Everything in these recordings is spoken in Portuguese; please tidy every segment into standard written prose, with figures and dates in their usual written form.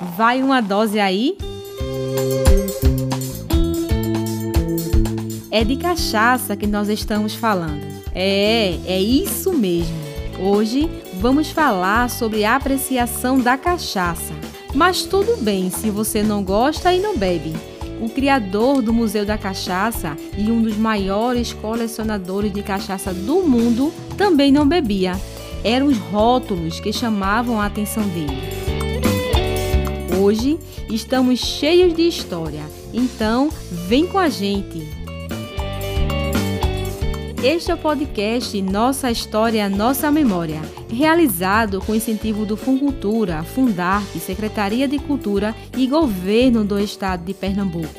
Vai uma dose aí? É de cachaça que nós estamos falando. É isso mesmo. Hoje vamos falar sobre a apreciação da cachaça. Mas tudo bem se você não gosta e não bebe. O criador do Museu da Cachaça e um dos maiores colecionadores de cachaça do mundo também não bebia. Eram os rótulos que chamavam a atenção dele. Hoje estamos cheios de história, então vem com a gente! Este é o podcast Nossa História, Nossa Memória, realizado com incentivo do Funcultura, Fundarp, Secretaria de Cultura e Governo do Estado de Pernambuco.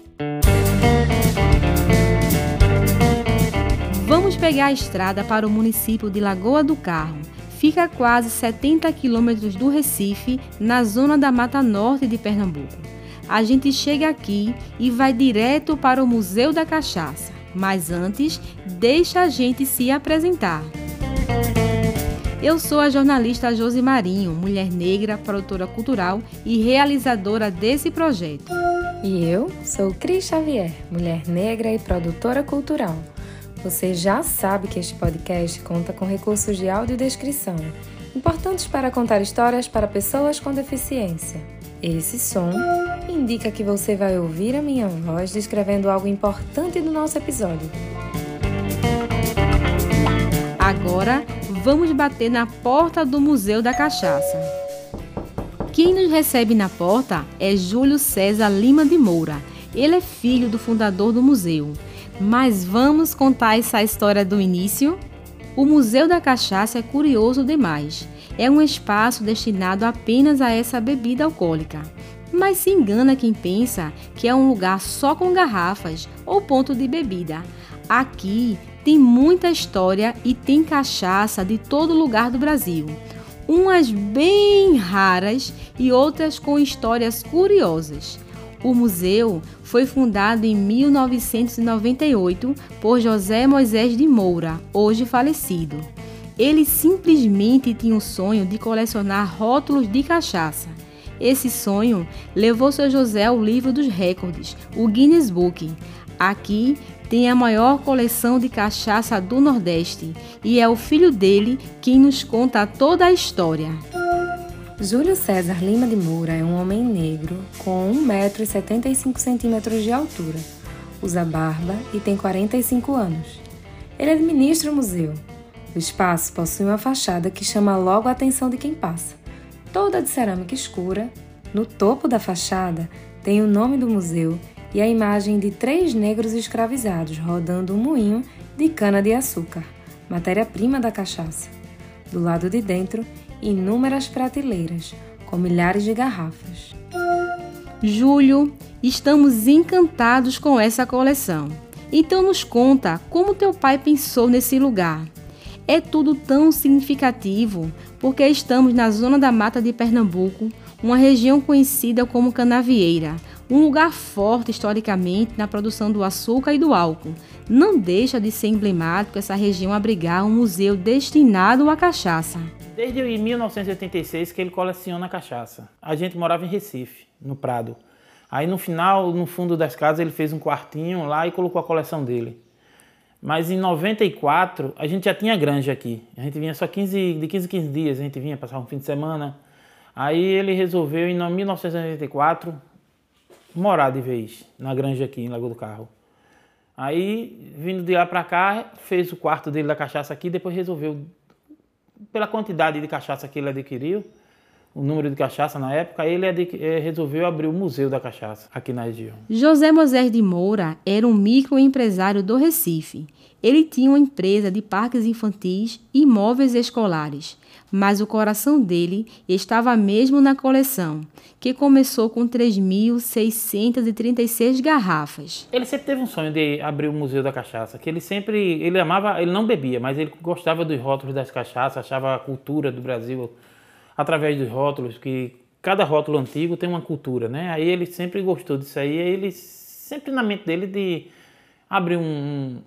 Vamos pegar a estrada para o município de Lagoa do Carro. Fica a quase 70 quilômetros do Recife, na zona da Mata Norte de Pernambuco. A gente chega aqui e vai direto para o Museu da Cachaça. Mas antes, deixa a gente se apresentar. Eu sou a jornalista Josi Marinho, mulher negra, produtora cultural e realizadora desse projeto. E eu sou Cris Xavier, mulher negra e produtora cultural. Você já sabe que este podcast conta com recursos de audiodescrição, importantes para contar histórias para pessoas com deficiência. Esse som indica que você vai ouvir a minha voz descrevendo algo importante do nosso episódio. Agora, vamos bater na porta do Museu da Cachaça. Quem nos recebe na porta é Júlio César Lima de Moura. Ele é filho do fundador do museu. Mas vamos contar essa história do início? O Museu da Cachaça é curioso demais. É um espaço destinado apenas a essa bebida alcoólica. Mas se engana quem pensa que é um lugar só com garrafas ou ponto de bebida. Aqui tem muita história e tem cachaça de todo lugar do Brasil. Umas bem raras e outras com histórias curiosas. O museu foi fundado em 1998 por José Moisés de Moura, hoje falecido. Ele simplesmente tinha o sonho de colecionar rótulos de cachaça. Esse sonho levou seu José ao livro dos recordes, o Guinness Book. Aqui tem a maior coleção de cachaça do Nordeste e é o filho dele quem nos conta toda a história. Júlio César Lima de Moura é um homem negro com 1,75 m de altura. Usa barba e tem 45 anos. Ele administra o museu. O espaço possui uma fachada que chama logo a atenção de quem passa. Toda de cerâmica escura, no topo da fachada tem o nome do museu e a imagem de 3 negros escravizados rodando um moinho de cana-de-açúcar, matéria-prima da cachaça. Do lado de dentro, inúmeras prateleiras, com milhares de garrafas. Júlio, estamos encantados com essa coleção. Então nos conta como teu pai pensou nesse lugar. É tudo tão significativo porque estamos na zona da Mata de Pernambuco, uma região conhecida como Canavieira, um lugar forte historicamente na produção do açúcar e do álcool. Não deixa de ser emblemático essa região abrigar um museu destinado à cachaça. Desde 1986 que ele coleciona cachaça. A gente morava em Recife, no Prado. Aí no final, no fundo das casas, ele fez um quartinho lá e colocou a coleção dele. Mas em 94, a gente já tinha granja aqui. A gente vinha só de 15 em 15 dias, a gente vinha passar um fim de semana. Aí ele resolveu, em 1994, morar de vez na granja aqui, em Lagoa do Carro. Aí, vindo de lá para cá, fez o quarto dele da cachaça aqui, depois resolveu, pela quantidade de cachaça que ele adquiriu, o número de cachaça na época, ele resolveu abrir o Museu da Cachaça aqui na região. José Moisés de Moura era um microempresário do Recife. Ele tinha uma empresa de parques infantis e móveis escolares, mas o coração dele estava mesmo na coleção, que começou com 3.636 garrafas. Ele sempre teve um sonho de abrir o Museu da Cachaça, que ele amava, ele não bebia, mas ele gostava dos rótulos das cachaças, achava a cultura do Brasil através dos rótulos, que cada rótulo antigo tem uma cultura, né? Aí ele sempre gostou disso aí, ele sempre na mente dele de abrir um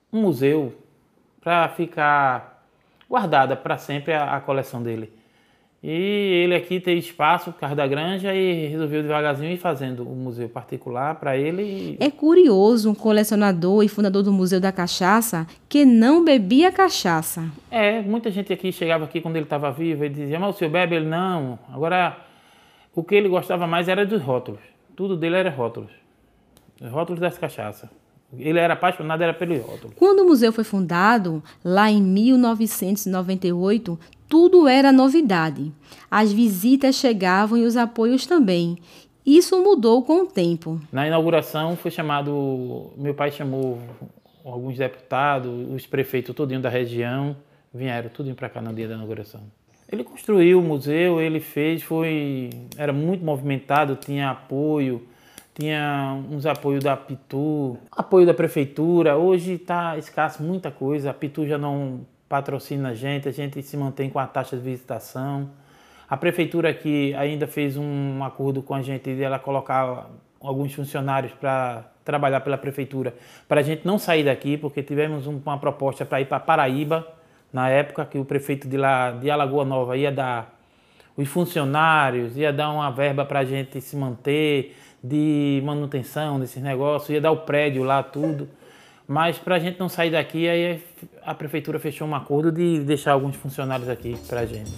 museu para ficar guardada para sempre a coleção dele. E ele aqui tem espaço por causa da granja e resolveu devagarzinho ir fazendo o museu particular para ele. É curioso um colecionador e fundador do Museu da Cachaça que não bebia cachaça. Muita gente aqui chegava aqui quando ele estava vivo e dizia, mas o senhor bebe? Ele não. Agora, o que ele gostava mais era dos rótulos. Tudo dele era rótulos. Os rótulos das cachaças. Ele era apaixonado pelos rótulos. Quando o museu foi fundado, lá em 1998, tudo era novidade. As visitas chegavam e os apoios também. Isso mudou com o tempo. Na inauguração foi chamado, meu pai chamou alguns deputados, os prefeitos todinho da região, vieram tudinho para cá no dia da inauguração. Ele construiu o museu, ele fez, era muito movimentado, tinha apoio, tinha uns apoios da Pitu, apoio da prefeitura. Hoje está escasso muita coisa, a Pitu já não patrocina a gente se mantém com a taxa de visitação. A prefeitura aqui ainda fez um acordo com a gente de ela colocar alguns funcionários para trabalhar pela prefeitura, para a gente não sair daqui, porque tivemos uma proposta para ir para Paraíba, na época que o prefeito de lá, de Alagoa Nova, ia dar os funcionários, ia dar uma verba para a gente se manter, de manutenção desses negócios, ia dar o prédio lá, tudo. Mas para a gente não sair daqui, aí a prefeitura fechou um acordo de deixar alguns funcionários aqui para a gente.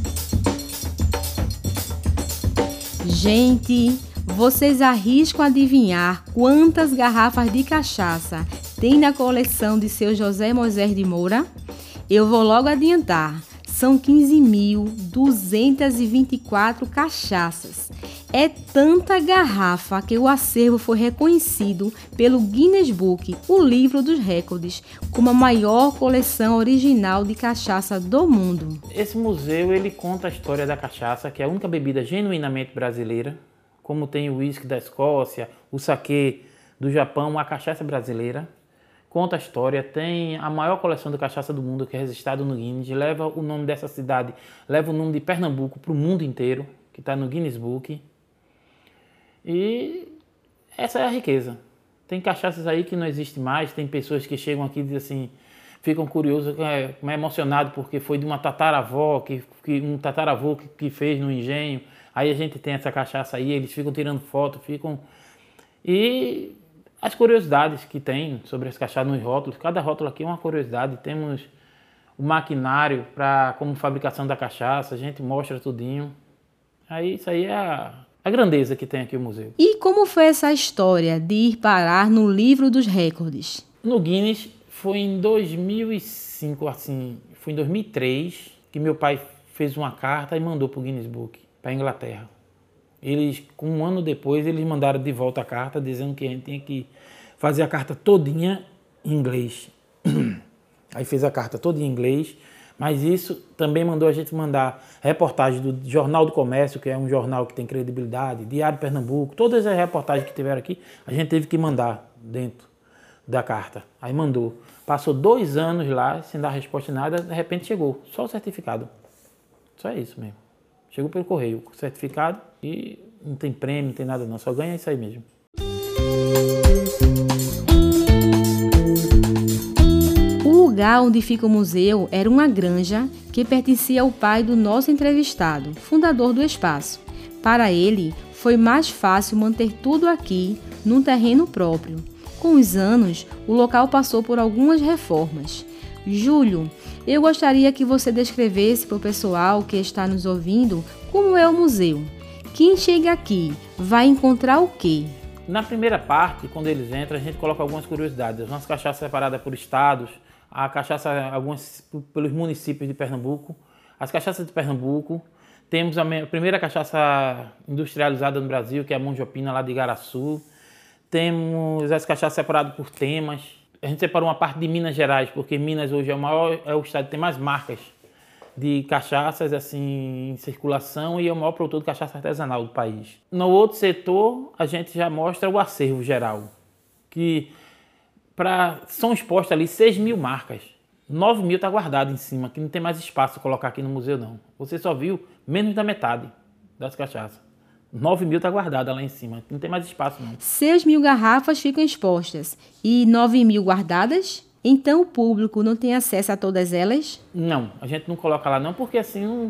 Gente, vocês arriscam adivinhar quantas garrafas de cachaça tem na coleção de seu José Moisés de Moura? Eu vou logo adiantar. São 15.224 cachaças. É tanta garrafa que o acervo foi reconhecido pelo Guinness Book, o livro dos recordes, como a maior coleção original de cachaça do mundo. Esse museu ele conta a história da cachaça, que é a única bebida genuinamente brasileira, como tem o uísque da Escócia, o saquê do Japão, a cachaça brasileira. Conta a história, tem a maior coleção de cachaça do mundo, que é registrado no Guinness, leva o nome dessa cidade, leva o nome de Pernambuco para o mundo inteiro, que está no Guinness Book. E essa é a riqueza. Tem cachaças aí que não existe mais, tem pessoas que chegam aqui e dizem assim, ficam curiosos, emocionados porque foi de uma tataravó, um tataravô que fez no engenho. Aí a gente tem essa cachaça aí, eles ficam tirando foto, E as curiosidades que tem sobre as cachaças nos rótulos, cada rótulo aqui é uma curiosidade. Temos o maquinário como fabricação da cachaça, a gente mostra tudinho. Aí isso aí é a grandeza que tem aqui o museu. E como foi essa história de ir parar no livro dos recordes? No Guinness foi em 2005, assim, foi em 2003 que meu pai fez uma carta e mandou para o Guinness Book, para a Inglaterra. Um ano depois, eles mandaram de volta a carta, dizendo que a gente tinha que fazer a carta todinha em inglês. Aí fez a carta toda em inglês, mas isso também mandou a gente mandar reportagem do Jornal do Comércio, que é um jornal que tem credibilidade, Diário de Pernambuco, todas as reportagens que tiveram aqui, a gente teve que mandar dentro da carta. Aí mandou. Passou 2 anos lá, sem dar resposta nada, de repente chegou, só o certificado. Só isso mesmo. Chegou pelo correio, o certificado, e não tem prêmio, não tem nada não, só ganha isso aí mesmo. O lugar onde fica o museu era uma granja que pertencia ao pai do nosso entrevistado, fundador do espaço. Para ele, foi mais fácil manter tudo aqui, num terreno próprio. Com os anos, o local passou por algumas reformas. Júlio, eu gostaria que você descrevesse para o pessoal que está nos ouvindo como é o museu. Quem chega aqui vai encontrar o quê? Na primeira parte, quando eles entram, a gente coloca algumas curiosidades. As nossas cachaças separadas por estados, a cachaça algumas pelos municípios de Pernambuco, as cachaças de Pernambuco. Temos a primeira cachaça industrializada no Brasil, que é a Monjopina, lá de Igaraçu. Temos as cachaças separadas por temas. A gente separou uma parte de Minas Gerais, porque Minas hoje é o estado que tem mais marcas de cachaças assim, em circulação e é o maior produtor de cachaça artesanal do país. No outro setor, a gente já mostra o acervo geral, que são expostas ali 6.000 marcas. 9.000 está guardado em cima, que não tem mais espaço para colocar aqui no museu não. Você só viu menos da metade das cachaças. 9.000 está guardada lá em cima, não tem mais espaço não. 6.000 garrafas ficam expostas e 9.000 guardadas? Então o público não tem acesso a todas elas? Não, a gente não coloca lá não, porque assim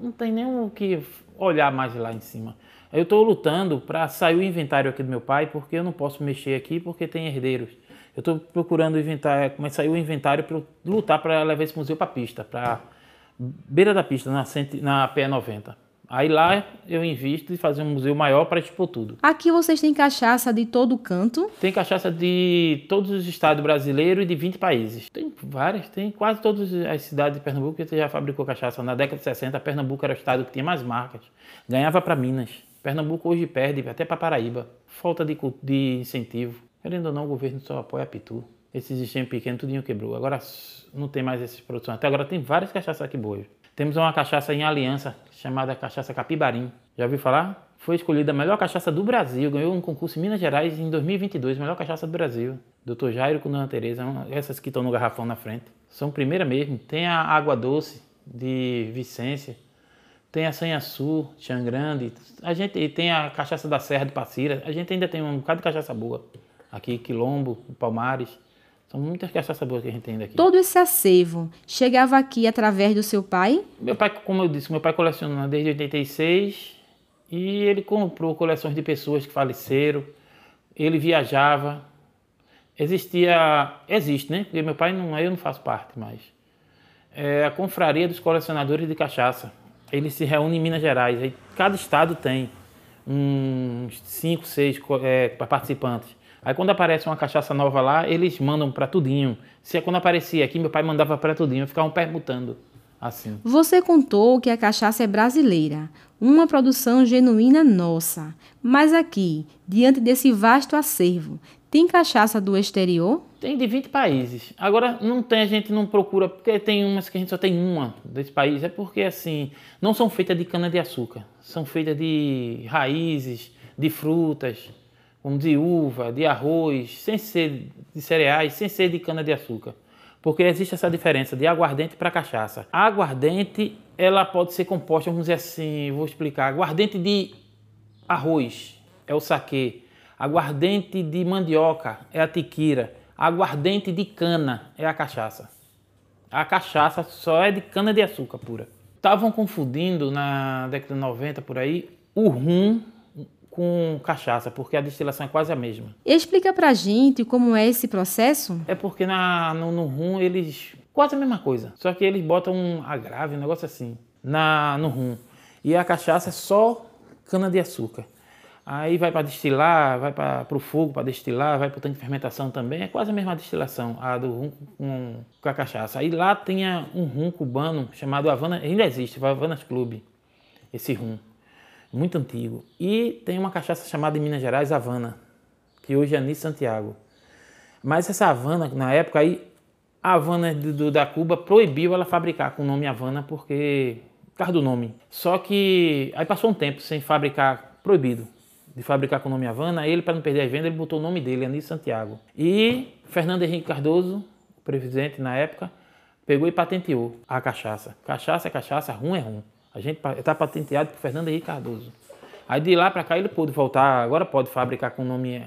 não tem nem o que olhar mais lá em cima. Eu estou lutando para sair o inventário aqui do meu pai, porque eu não posso mexer aqui porque tem herdeiros. Eu estou procurando o inventário, mas saiu o inventário para lutar para levar esse museu para a pista, para beira da pista, na PE90. Aí lá eu invisto em fazer um museu maior para expor tudo. Aqui vocês têm cachaça de todo canto? Tem cachaça de todos os estados brasileiros e de 20 países. Tem várias, tem quase todas as cidades de Pernambuco que já fabricou cachaça. Na década de 60, Pernambuco era o estado que tinha mais marcas. Ganhava para Minas. Pernambuco hoje perde até para Paraíba. Falta de incentivo. Querendo ou não, o governo só apoia a Pitu. Esses engenhos pequenos, tudinho quebrou. Agora não tem mais essas produções. Até agora tem várias cachaças aqui boas. Temos uma cachaça em Aliança, chamada cachaça Capibarim. Já ouviu falar? Foi escolhida a melhor cachaça do Brasil. Ganhou um concurso em Minas Gerais em 2022. Melhor cachaça do Brasil. Dr. Jairo com Dona Tereza. Essas que estão no garrafão na frente. São primeira mesmo. Tem a Água Doce de Vicência. Tem a Sanhaçu, Xangrande. A gente tem a cachaça da Serra de Passira. A gente ainda tem um bocado de cachaça boa. Aqui, Quilombo, Palmares. São muitas cachaças boas que a gente tem aqui. Todo esse acervo chegava aqui através do seu pai? Meu pai, como eu disse, meu pai coleciona desde 86 e ele comprou coleções de pessoas que faleceram. Ele viajava. Existe, né? Porque meu pai eu não faço parte mais. É a Confraria dos Colecionadores de Cachaça. Ele se reúne em Minas Gerais. Aí, cada estado tem uns 5, 6 participantes. Aí quando aparece uma cachaça nova lá, eles mandam para tudinho. Quando aparecia aqui, meu pai mandava para tudinho, ficavam permutando assim. Você contou que a cachaça é brasileira, uma produção genuína nossa. Mas aqui, diante desse vasto acervo, tem cachaça do exterior? Tem de 20 países. Agora a gente não procura, porque tem umas que a gente só tem uma desse país. É porque assim, não são feitas de cana-de-açúcar. São feitas de raízes, de frutas, como de uva, de arroz, sem ser de cereais, sem ser de cana-de-açúcar. Porque existe essa diferença de aguardente para cachaça. A aguardente, ela pode ser composta, vamos dizer assim, vou explicar. Aguardente de arroz é o saquê. Aguardente de mandioca é a tiquira. Aguardente de cana é a cachaça. A cachaça só é de cana-de-açúcar pura. Estavam confundindo na década de 90 por aí o rum com cachaça, porque a destilação é quase a mesma. Explica pra gente como é esse processo. É porque no rum eles... Quase a mesma coisa, só que eles botam um agrave, um negócio assim, no rum. E a cachaça é só cana-de-açúcar. Aí vai para destilar, vai para o fogo para destilar, vai para o tanque de fermentação também. É quase a mesma destilação, a do rum com a cachaça. Aí lá tinha um rum cubano chamado Havana, ainda existe, o Havanas Club, esse rum. Muito antigo. E tem uma cachaça chamada em Minas Gerais, Havana, que hoje é Anis Santiago. Mas essa Havana, na época, aí, a Havana da Cuba proibiu ela fabricar com o nome Havana, por causa do nome. Só que aí passou um tempo sem fabricar, proibido de fabricar com o nome Havana. Aí ele, para não perder a venda, ele botou o nome dele, Anis Santiago. E Fernando Henrique Cardoso, o presidente na época, pegou e patenteou a cachaça. Cachaça é cachaça, rum é rum. A gente está patenteado por Fernando Henrique Cardoso. Aí de lá para cá ele pôde voltar, agora pode fabricar com o nome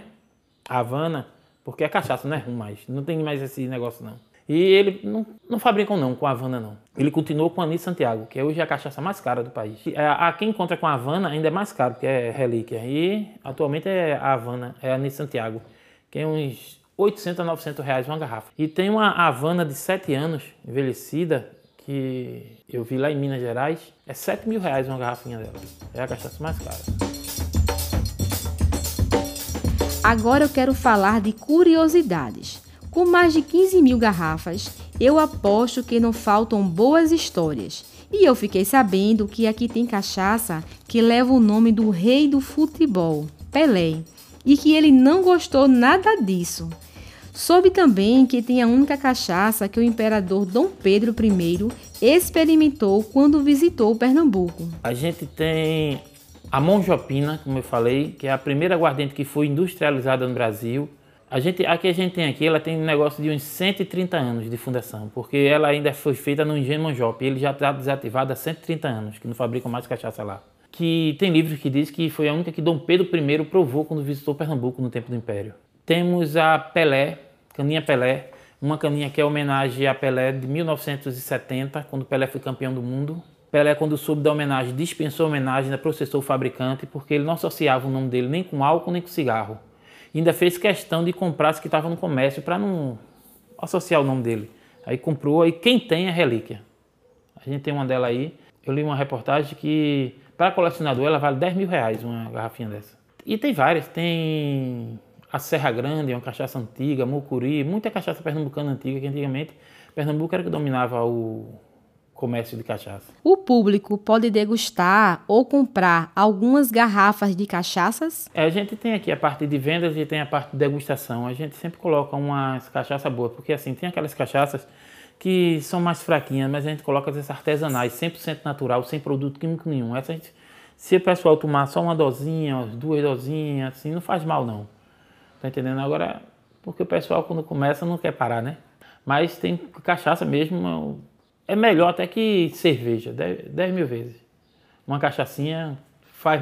Havana, porque é cachaça, não é rum mais. Não tem mais esse negócio não. E ele não fabricam não com a Havana não. Ele continuou com a Anis Santiago, que hoje é a cachaça mais cara do país. A quem encontra com a Havana ainda é mais caro, porque é relíquia. E atualmente é a Havana, é a Anis Santiago, que é uns 800 a 900 reais uma garrafa. E tem uma Havana de 7 anos, envelhecida, que eu vi lá em Minas Gerais, é 7 mil reais uma garrafinha dela. É a cachaça mais cara. Agora eu quero falar de curiosidades. Com mais de 15 mil garrafas, eu aposto que não faltam boas histórias. E eu fiquei sabendo que aqui tem cachaça que leva o nome do rei do futebol, Pelé, e que ele não gostou nada disso. Soube também que tem a única cachaça que o imperador Dom Pedro I experimentou quando visitou Pernambuco. A gente tem a Monjopina, como eu falei, que é a primeira aguardente que foi industrializada no Brasil. Ela tem um negócio de uns 130 anos de fundação, porque ela ainda foi feita no engenho Monjope. Ele já está desativado há 130 anos, que não fabricam mais cachaça lá. Que tem livros que diz que foi a única que Dom Pedro I provou quando visitou Pernambuco no tempo do Império. Temos a Pelé, caninha Pelé, uma caninha que é homenagem a Pelé de 1970, quando Pelé foi campeão do mundo. Pelé, quando soube da homenagem, dispensou a homenagem, ainda processou o fabricante, porque ele não associava o nome dele nem com álcool, nem com cigarro. E ainda fez questão de comprar as que estavam no comércio para não associar o nome dele. Aí comprou, aí quem tem é relíquia. A gente tem uma dela aí. Eu li uma reportagem que, para colecionador, ela vale R$10.000, uma garrafinha dessa. E tem várias, tem a Serra Grande, uma cachaça antiga, Mucuri, muita cachaça pernambucana antiga, que antigamente Pernambuco era que dominava o comércio de cachaça. O público pode degustar ou comprar algumas garrafas de cachaças? A gente tem aqui a parte de vendas e tem a parte de degustação. A gente sempre coloca umas cachaças boas, porque assim, tem aquelas cachaças que são mais fraquinhas, mas a gente coloca essas artesanais, 100% natural, sem produto químico nenhum. Essa gente, se o pessoal tomar só uma dosinha, 2 dosinhas, assim, não faz mal não. Tá entendendo? Agora, porque o pessoal quando começa não quer parar, né? Mas tem cachaça mesmo, é melhor até que cerveja, 10.000 vezes. Uma cachaçinha faz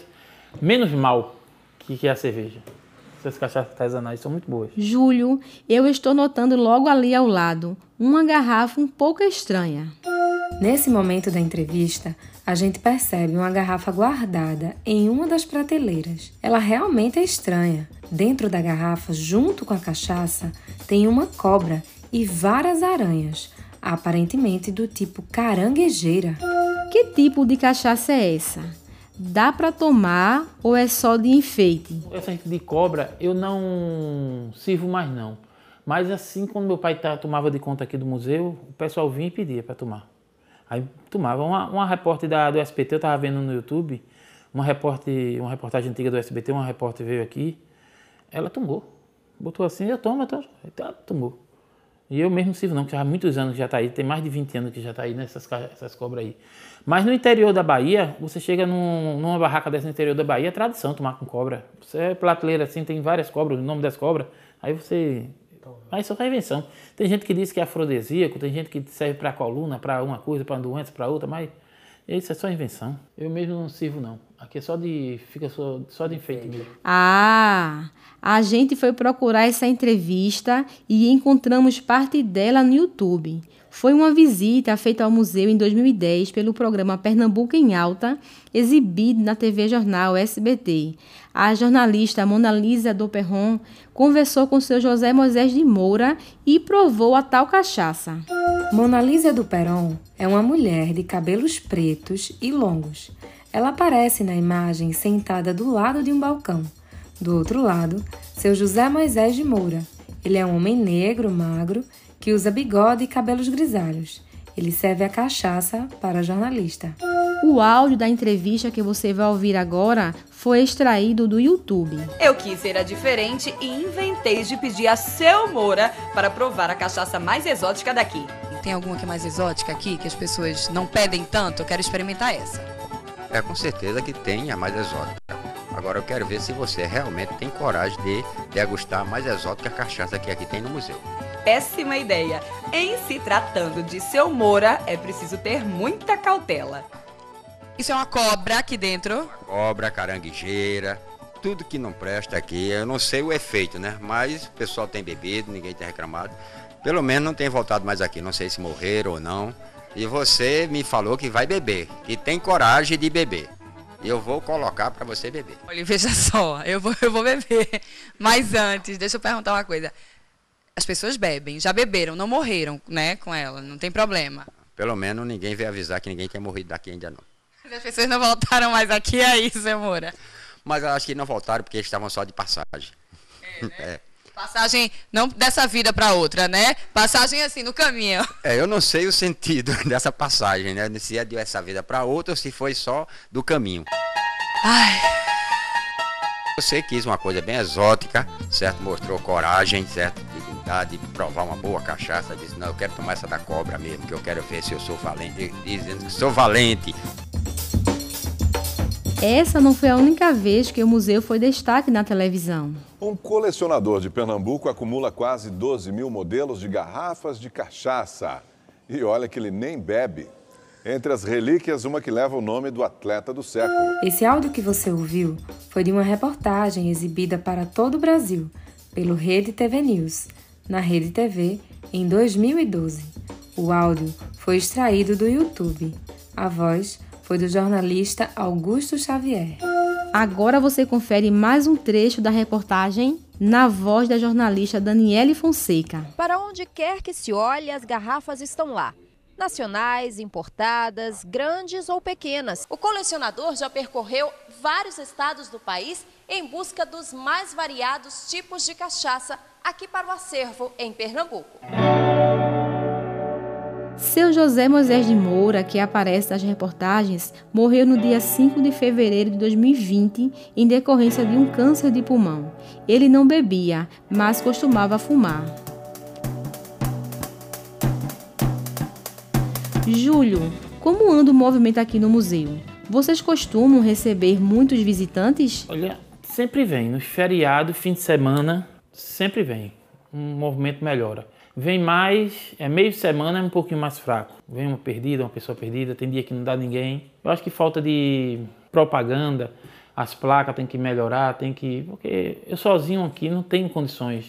menos mal que a cerveja. Essas cachaças artesanais são muito boas. Júlio, eu estou notando logo ali ao lado uma garrafa um pouco estranha. Nesse momento da entrevista, a gente percebe uma garrafa guardada em uma das prateleiras. Ela realmente é estranha. Dentro da garrafa, junto com a cachaça, tem uma cobra e várias aranhas, aparentemente do tipo caranguejeira. Que tipo de cachaça é essa? Dá para tomar ou é só de enfeite? Essa gente de cobra eu não sirvo mais não. Mas assim, quando meu pai tomava de conta aqui do museu, o pessoal vinha e pedia para tomar. Aí tomava. Uma repórter do SBT, eu estava vendo no YouTube, uma reportagem antiga do SBT, uma repórter veio aqui, ela tomou. Botou assim, eu tomo, ela tomou. E eu mesmo sirvo não, que já há muitos anos que já está aí, tem mais de 20 anos que já está aí essas cobras aí. Mas no interior da Bahia, você chega numa barraca dessa no interior da Bahia, é tradição tomar com cobra. Você é prateleira assim, tem várias cobras, o nome das cobras, aí você... Mas isso é invenção. Tem gente que diz que é afrodisíaco, tem gente que serve para coluna, para uma coisa, para uma doença, para outra, mas isso é só invenção. Eu mesmo não sirvo não. Aqui é fica só de enfeite mesmo. Ah, a gente foi procurar essa entrevista e encontramos parte dela no YouTube. Foi uma visita feita ao museu em 2010 pelo programa Pernambuco em Alta, exibido na TV Jornal SBT. A jornalista Mona Lisa do Perron conversou com o seu José Moisés de Moura e provou a tal cachaça. Mona Lisa do Perron é uma mulher de cabelos pretos e longos. Ela aparece na imagem sentada do lado de um balcão. Do outro lado, seu José Moisés de Moura. Ele é um homem negro, magro, que usa bigode e cabelos grisalhos. Ele serve a cachaça para a jornalista. O áudio da entrevista que você vai ouvir agora foi extraído do YouTube. Eu quis ser a diferente e inventei de pedir a seu Moura para provar a cachaça mais exótica daqui. Tem alguma que é mais exótica aqui, que as pessoas não pedem tanto? Eu quero experimentar essa. Com certeza que tem a mais exótica. Agora eu quero ver se você realmente tem coragem de degustar a mais exótica cachaça que aqui tem no museu. Péssima ideia. Em se tratando de seu Moura, é preciso ter muita cautela. Isso é uma cobra aqui dentro? Cobra, caranguejeira, tudo que não presta aqui. Eu não sei o efeito, né? Mas o pessoal tem bebido, ninguém tem reclamado. Pelo menos não tem voltado mais aqui. Não sei se morreram ou não. E você me falou que vai beber, que tem coragem de beber. Eu vou colocar para você beber. Olha, veja só, eu vou beber. Mas antes, deixa eu perguntar uma coisa. As pessoas bebem, já beberam, não morreram, né, com ela, não tem problema. Pelo menos ninguém veio avisar que ninguém tinha morrido daqui ainda não. As pessoas não voltaram mais aqui, é isso, seu Moura? Mas eu acho que não voltaram porque eles estavam só de passagem. Né? Passagem não dessa vida para outra, né? Passagem assim, no caminho. Eu não sei o sentido dessa passagem, né? Se é de essa vida para outra ou se foi só do caminho. Ai... Você quis uma coisa bem exótica, certo? Mostrou coragem, certo? De provar uma boa cachaça. Disse, não, eu quero tomar essa da cobra mesmo, que eu quero ver se eu sou valente. Dizendo que sou valente. Essa não foi a única vez que o museu foi destaque na televisão. Um colecionador de Pernambuco acumula quase 12.000 modelos de garrafas de cachaça. E olha que ele nem bebe. Entre as relíquias, uma que leva o nome do atleta do século. Esse áudio que você ouviu foi de uma reportagem exibida para todo o Brasil, pelo Rede TV News, na Rede TV, em 2012. O áudio foi extraído do YouTube. A voz foi do jornalista Augusto Xavier. Agora você confere mais um trecho da reportagem na voz da jornalista Daniele Fonseca. Para onde quer que se olhe, as garrafas estão lá. Nacionais, importadas, grandes ou pequenas. O colecionador já percorreu vários estados do país em busca dos mais variados tipos de cachaça aqui para o acervo em Pernambuco. Seu José Moisés de Moura, que aparece nas reportagens, morreu no dia 5 de fevereiro de 2020 em decorrência de um câncer de pulmão. Ele não bebia, mas costumava fumar. Júlio, como anda o movimento aqui no museu? Vocês costumam receber muitos visitantes? Olha, sempre vem. Nos feriados, fim de semana, sempre vem. Um movimento melhora. Vem mais, meio de semana é um pouquinho mais fraco. Vem uma pessoa perdida, tem dia que não dá ninguém. Eu acho que falta de propaganda, as placas tem que melhorar, porque eu sozinho aqui não tenho condições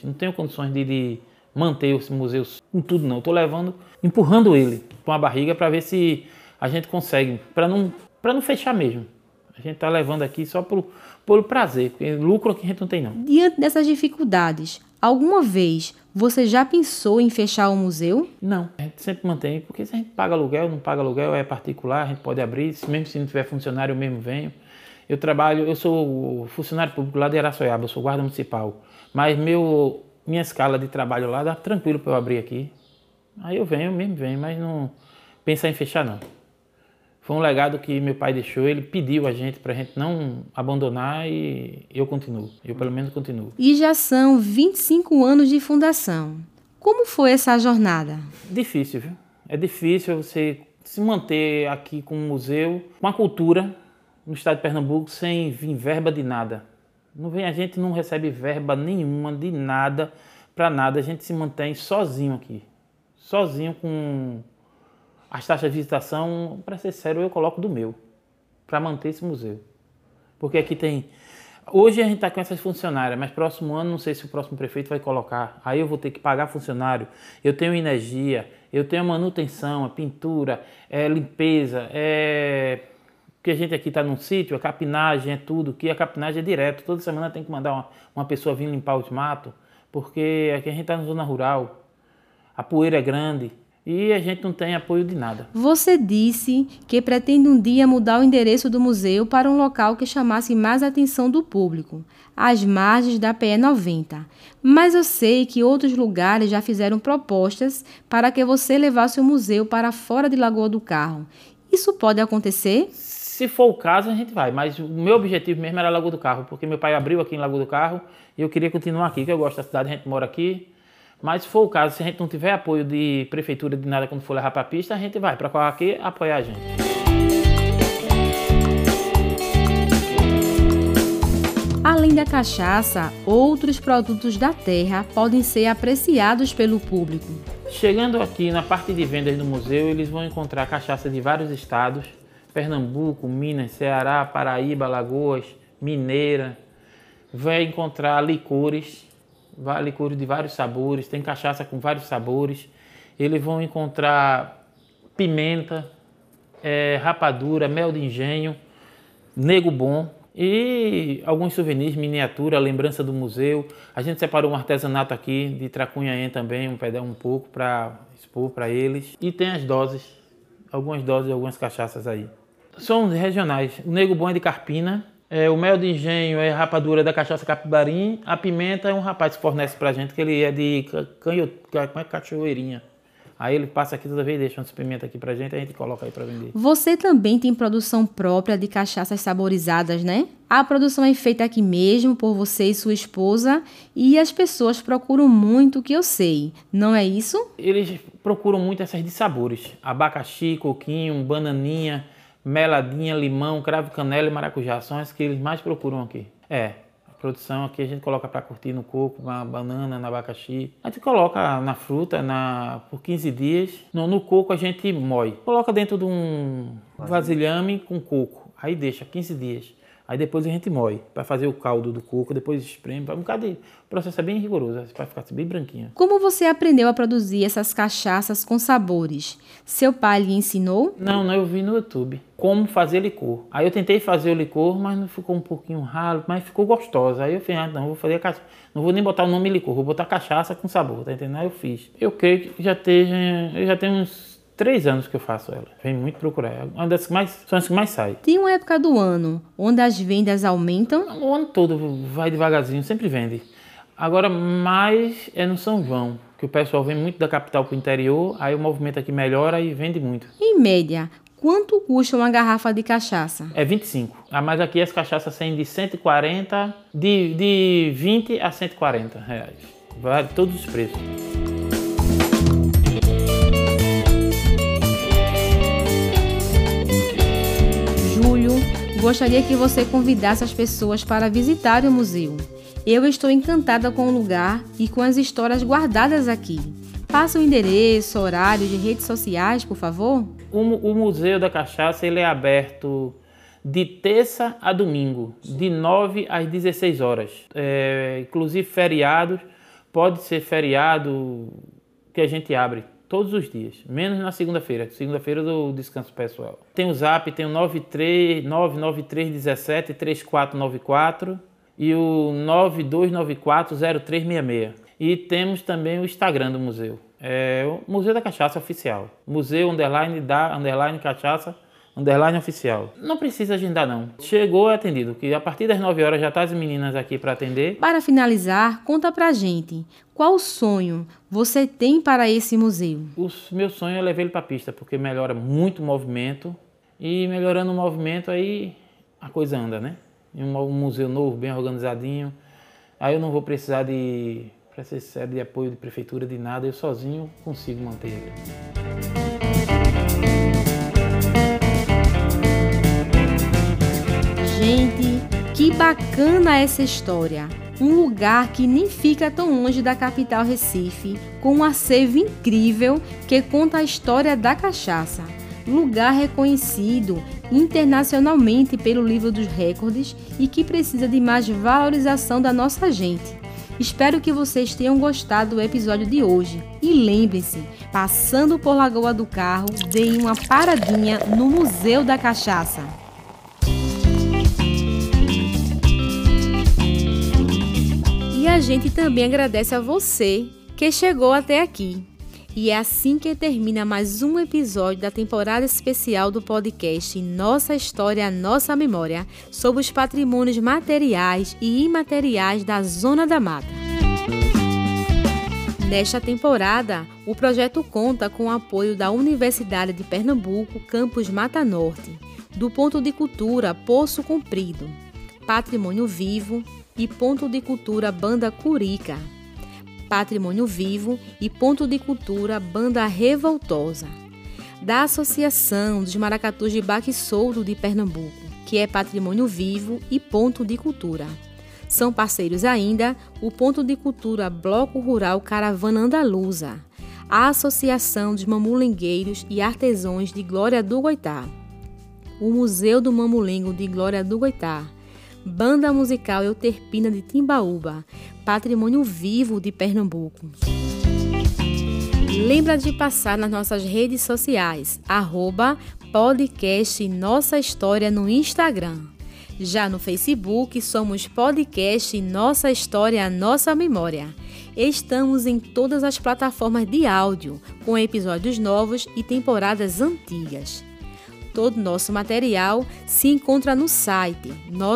de manter esse museu com tudo não. Eu estou empurrando ele com a barriga para ver se a gente consegue, para não fechar mesmo. A gente está levando aqui só por prazer, porque lucro aqui a gente não tem não. Diante dessas dificuldades, alguma vez você já pensou em fechar o museu? Não, a gente sempre mantém, porque se a gente paga aluguel, não paga aluguel, é particular, a gente pode abrir, mesmo se não tiver funcionário, eu mesmo venho. Eu sou funcionário público lá de Araçoiaba, eu sou guarda municipal, mas minha escala de trabalho lá dá tranquilo para eu abrir aqui. Aí eu mesmo venho, mas não pensa em fechar não. Foi um legado que meu pai deixou, ele pediu a gente para a gente não abandonar e eu pelo menos continuo. E já são 25 anos de fundação. Como foi essa jornada? Difícil, viu? É difícil você se manter aqui com um museu, com a cultura no estado de Pernambuco sem vir verba de nada. A gente não recebe verba nenhuma de nada para nada, a gente se mantém sozinho aqui. Sozinho com as taxas de visitação, para ser sério, eu coloco do meu, para manter esse museu. Porque aqui tem... Hoje a gente está com essas funcionárias, mas próximo ano, não sei se o próximo prefeito vai colocar. Aí eu vou ter que pagar funcionário, eu tenho energia, eu tenho manutenção, a pintura, limpeza, porque a gente aqui está num sítio, a capinagem é tudo, que a capinagem é direto. Toda semana tem que mandar uma pessoa vir limpar os matos, porque aqui a gente está na zona rural, a poeira é grande. E a gente não tem apoio de nada. Você disse que pretende um dia mudar o endereço do museu para um local que chamasse mais a atenção do público, às margens da PE 90. Mas eu sei que outros lugares já fizeram propostas para que você levasse o museu para fora de Lagoa do Carro. Isso pode acontecer? Se for o caso, a gente vai. Mas o meu objetivo mesmo era Lagoa do Carro, porque meu pai abriu aqui em Lagoa do Carro e eu queria continuar aqui, que eu gosto da cidade, a gente mora aqui. Mas se for o caso, se a gente não tiver apoio de prefeitura de nada quando for levar para a pista, a gente vai para cá aqui apoiar a gente. Além da cachaça, outros produtos da terra podem ser apreciados pelo público. Chegando aqui na parte de vendas do museu, eles vão encontrar cachaça de vários estados: Pernambuco, Minas, Ceará, Paraíba, Alagoas, Mineira. Vai encontrar licores de vários sabores, tem cachaça com vários sabores. Eles vão encontrar pimenta, rapadura, mel de engenho, nego bom e alguns souvenirs, miniatura, lembrança do museu. A gente separou um artesanato aqui de Tracunhaém também, um pouco para expor para eles. E tem as doses, algumas doses de algumas cachaças aí. São regionais. O nego bom é de Carpina. O mel de engenho é rapadura da cachaça Capibarim. A pimenta é um rapaz que fornece pra gente, que ele é de Cachoeirinha. Aí ele passa aqui toda vez, deixa umas pimenta aqui pra gente, a gente coloca aí pra vender. Você também tem produção própria de cachaças saborizadas, né? A produção é feita aqui mesmo por você e sua esposa e as pessoas procuram muito, que eu sei. Não é isso? Eles procuram muito essas de sabores. Abacaxi, coquinho, bananinha, meladinha, limão, cravo, canela e maracujá. São as que eles mais procuram aqui. A produção aqui a gente coloca para curtir no coco, na banana, no abacaxi. A gente coloca na fruta por 15 dias. No coco a gente moe. Coloca dentro de um vasilhame com coco. Aí deixa 15 dias. Aí depois a gente moe para fazer o caldo do coco, depois espreme. Um bocado o processo é bem rigoroso, vai ficar bem branquinho. Como você aprendeu a produzir essas cachaças com sabores? Seu pai lhe ensinou? Não, eu vi no YouTube como fazer licor. Aí eu tentei fazer o licor, mas não ficou um pouquinho ralo, mas ficou gostosa. Aí eu falei, não, vou fazer cachaça. Não vou nem botar o nome licor, vou botar cachaça com sabor, tá entendendo? Aí eu fiz. Eu creio que já tenho uns 3 anos que eu faço ela. Vem muito procurar. Uma das que mais, são as que mais saem. Tem uma época do ano onde as vendas aumentam? O ano todo vai devagarzinho, sempre vende. Agora, mais é no São João, que o pessoal vem muito da capital para o interior, aí o movimento aqui melhora e vende muito. Em média, quanto custa uma garrafa de cachaça? É 25. Mas aqui as cachaças saem de 140, de 20 a 140 reais. Vale todos os preços. Júlio, gostaria que você convidasse as pessoas para visitar o museu. Eu estou encantada com o lugar e com as histórias guardadas aqui. Passa o endereço, horário de redes sociais, por favor. O Museu da Cachaça ele é aberto de terça a domingo, de 9 às 16 horas. Inclusive feriados, pode ser feriado que a gente abre todos os dias, menos na segunda-feira. Segunda-feira do descanso pessoal. Tem o Zap, tem o 993173494 e o 92940366. E temos também o Instagram do museu. É o Museu da Cachaça Oficial. Museu _cachaça _oficial. Não precisa agendar não. Chegou, é atendido. Que a partir das 9 horas já tá as meninas aqui para atender. Para finalizar, conta pra gente. Qual sonho você tem para esse museu? O meu sonho é levar ele para a pista, porque melhora muito o movimento. E melhorando o movimento aí a coisa anda, né? Um museu novo, bem organizadinho. Aí eu não vou precisar de apoio de prefeitura, de nada. Eu sozinho consigo manter ele. Gente, que bacana essa história! Um lugar que nem fica tão longe da capital Recife, com um acervo incrível que conta a história da cachaça. Lugar reconhecido internacionalmente pelo livro dos recordes e que precisa de mais valorização da nossa gente. Espero que vocês tenham gostado do episódio de hoje. E lembrem-se, passando por Lagoa do Carro, deem uma paradinha no Museu da Cachaça. E a gente também agradece a você que chegou até aqui. E é assim que termina mais um episódio da temporada especial do podcast Nossa História, Nossa Memória, sobre os patrimônios materiais e imateriais da Zona da Mata. Nesta temporada, o projeto conta com o apoio da Universidade de Pernambuco, campus Mata Norte, do Ponto de Cultura Poço Comprido, Patrimônio Vivo e Ponto de Cultura Banda Curica, Patrimônio Vivo e Ponto de Cultura Banda Revoltosa, da Associação dos Maracatus de Baque Solto de Pernambuco, que é Patrimônio Vivo e Ponto de Cultura. São parceiros ainda o Ponto de Cultura Bloco Rural Caravana Andaluza, a Associação dos Mamulengueiros e Artesãos de Glória do Goitá, o Museu do Mamulengo de Glória do Goitá, Banda Musical Euterpina de Timbaúba, Patrimônio Vivo de Pernambuco. Lembra de passar nas nossas redes sociais, @podcast Nossa História no Instagram. Já no Facebook, somos podcast Nossa História, Nossa Memória. Estamos em todas as plataformas de áudio, com episódios novos e temporadas antigas. Todo nosso material se encontra no site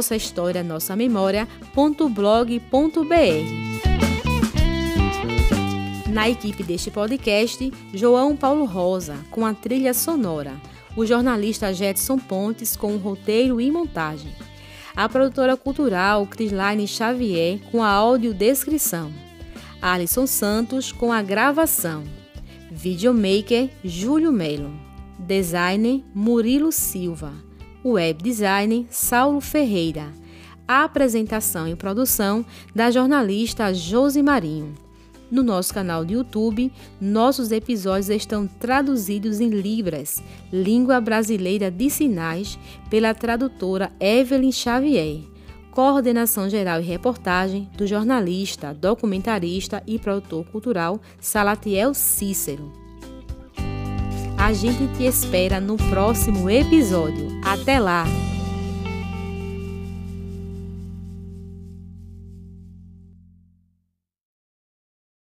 nossahistorianossamemoria.blog.br. Na equipe deste podcast, João Paulo Rosa, com a trilha sonora, o jornalista Jetson Pontes, com o roteiro e montagem, a produtora cultural Crislaine Xavier, com a audiodescrição, Alisson Santos, com a gravação, videomaker Júlio Melo, designer Murilo Silva, web designer Saulo Ferreira, a apresentação e produção da jornalista Josi Marinho. No nosso canal do YouTube, nossos episódios estão traduzidos em Libras, Língua Brasileira de Sinais, pela tradutora Evelyn Xavier. Coordenação geral e reportagem do jornalista, documentarista e produtor cultural Salatiel Cícero. A gente te espera no próximo episódio. Até lá!